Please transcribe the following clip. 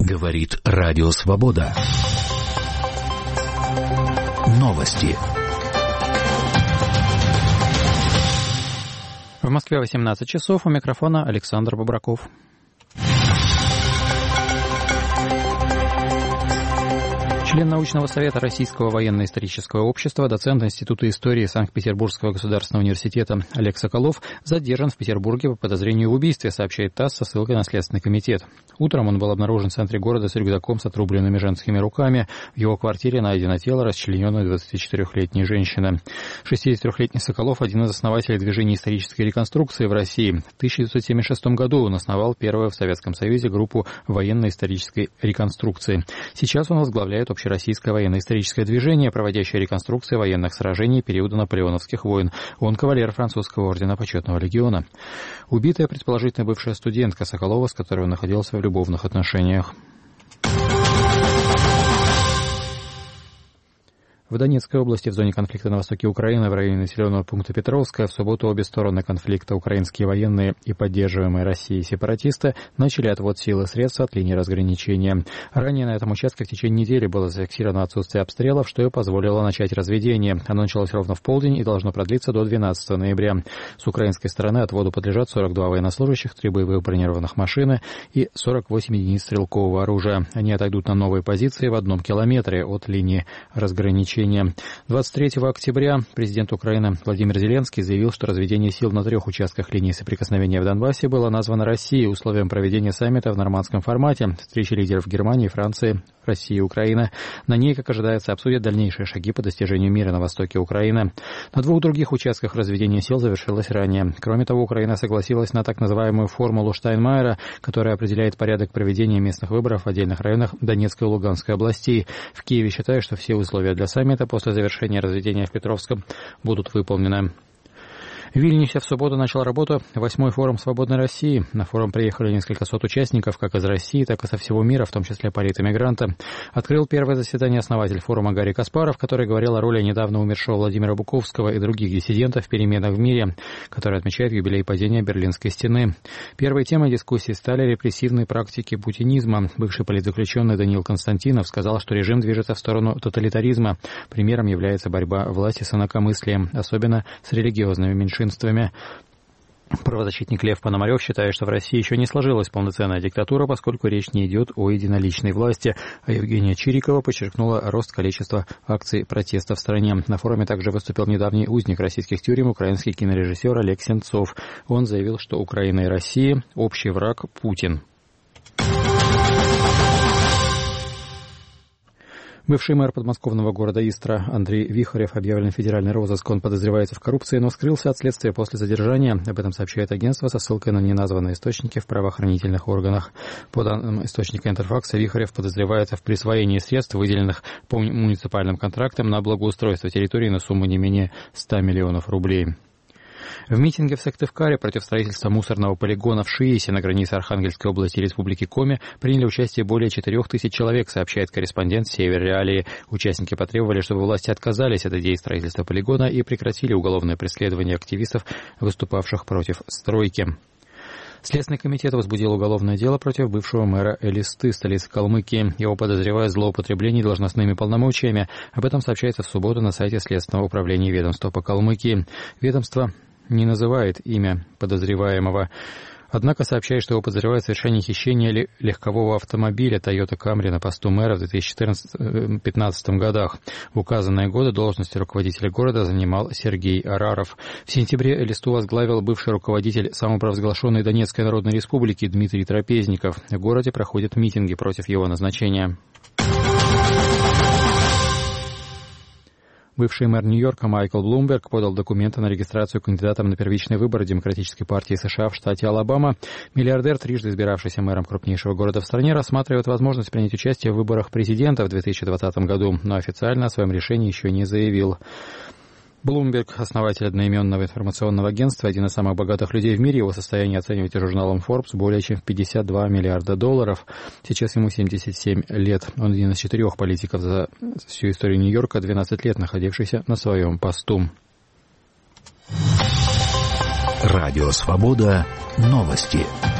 Говорит Радио Свобода. Новости. В Москве 18 часов. У микрофона Александр Бобраков. Член научного совета Российского военно-исторического общества, доцент Института истории Санкт-Петербургского государственного университета Олег Соколов задержан в Петербурге по подозрению в убийстве, сообщает ТАСС со ссылкой на Следственный комитет. Утром он был обнаружен в центре города с рюкзаком с отрубленными женскими руками. В его квартире найдено тело расчлененной 24-летней женщины. 63-летний Соколов – один из основателей движения исторической реконструкции в России. В 1976 году он основал первую в Советском Союзе группу военно-исторической реконструкции. Сейчас он возглавляет общероссийское военно-историческое движение, проводящее реконструкцию военных сражений периода наполеоновских войн. Он кавалер французского ордена Почетного легиона. Убитая, предположительно, бывшая студентка Соколова, с которой он находился в любовных отношениях. В Донецкой области, в зоне конфликта на востоке Украины, в районе населенного пункта Петровская, в субботу обе стороны конфликта, украинские военные и поддерживаемые Россией сепаратисты, начали отвод сил и средств от линии разграничения. Ранее на этом участке в течение недели было зафиксировано отсутствие обстрелов, что и позволило начать разведение. Оно началось ровно в полдень и должно продлиться до 12 ноября. С украинской стороны отводу подлежат 42 военнослужащих, 3 боевых бронированных машины и 48 единиц стрелкового оружия. Они отойдут на новые позиции в 1 километре от линии разграничения. 23 октября президент Украины Владимир Зеленский заявил, что разведение сил на 3 участках линии соприкосновения в Донбассе было названо Россией условием проведения саммита в нормандском формате, встречи лидеров Германии, Франции, России и Украины. На ней, как ожидается, обсудят дальнейшие шаги по достижению мира на востоке Украины. На 2 других участках разведение сил завершилось ранее. Кроме того, Украина согласилась на так называемую формулу Штайнмайера, которая определяет порядок проведения местных выборов в отдельных районах Донецкой и Луганской областей. В Киеве считают, что все условия для саммита после завершения разведения в Петровском будут выполнены. В Вильнюсе в субботу начал работу 8-й форум «Свободной России». На форум приехали несколько сот участников, как из России, так и со всего мира, в том числе политэмигранты. Открыл первое заседание основатель форума Гарри Каспаров, который говорил о роли недавно умершего Владимира Буковского и других диссидентов в переменах в мире, которые отмечают юбилей падения Берлинской стены. Первой темой дискуссии стали репрессивные практики путинизма. Бывший политзаключенный Даниил Константинов сказал, что режим движется в сторону тоталитаризма. Примером является борьба власти с инакомыслием, особенно с религиозными меньшинствами. Правозащитник Лев Пономарев считает, что в России еще не сложилась полноценная диктатура, поскольку речь не идет о единоличной власти. А Евгения Чирикова подчеркнула рост количества акций протеста в стране. На форуме также выступил недавний узник российских тюрем, украинский кинорежиссер Олег Сенцов. Он заявил, что Украина и Россия – общий враг Путин. Бывший мэр подмосковного города Истра Андрей Вихарев объявлен в федеральный розыск. Он подозревается в коррупции, но скрылся от следствия после задержания. Об этом сообщает агентство со ссылкой на неназванные источники в правоохранительных органах. По данным источника Интерфакса, Вихарев подозревается в присвоении средств, выделенных по муниципальным контрактам на благоустройство территории на сумму не менее 100 миллионов рублей. В митинге в Сыктывкаре против строительства мусорного полигона в Шиисе на границе Архангельской области и Республики Коми приняли участие более 4000 человек, сообщает корреспондент «Север Реалии». Участники потребовали, чтобы власти отказались от идеи строительства полигона и прекратили уголовное преследование активистов, выступавших против стройки. Следственный комитет возбудил уголовное дело против бывшего мэра Элисты, столицы Калмыкии. Его подозревают в злоупотреблении должностными полномочиями. Об этом сообщается в субботу на сайте Следственного управления ведомства по Калмыкии. Ведомство не называет имя подозреваемого. Однако сообщает, что его подозревают в совершении хищения легкового автомобиля Toyota Camry на посту мэра в 2014-2015 годах. В указанные годы должность руководителя города занимал Сергей Араров. В сентябре Элисту возглавил бывший руководитель самопровозглашенной Донецкой Народной Республики Дмитрий Трапезников. В городе проходят митинги против его назначения. Бывший мэр Нью-Йорка Майкл Блумберг подал документы на регистрацию кандидатом на первичные выборы Демократической партии США в штате Алабама. Миллиардер, трижды избиравшийся мэром крупнейшего города в стране, рассматривает возможность принять участие в выборах президента в 2020 году, но официально о своем решении еще не заявил. Блумберг, основатель одноименного информационного агентства, один из самых богатых людей в мире. Его состояние оценивается журналом Forbes более чем в $52 миллиарда. Сейчас ему 77 лет. Он один из 4 политиков за всю историю Нью-Йорка, 12 лет находившийся на своем посту. Радио «Свобода». Новости.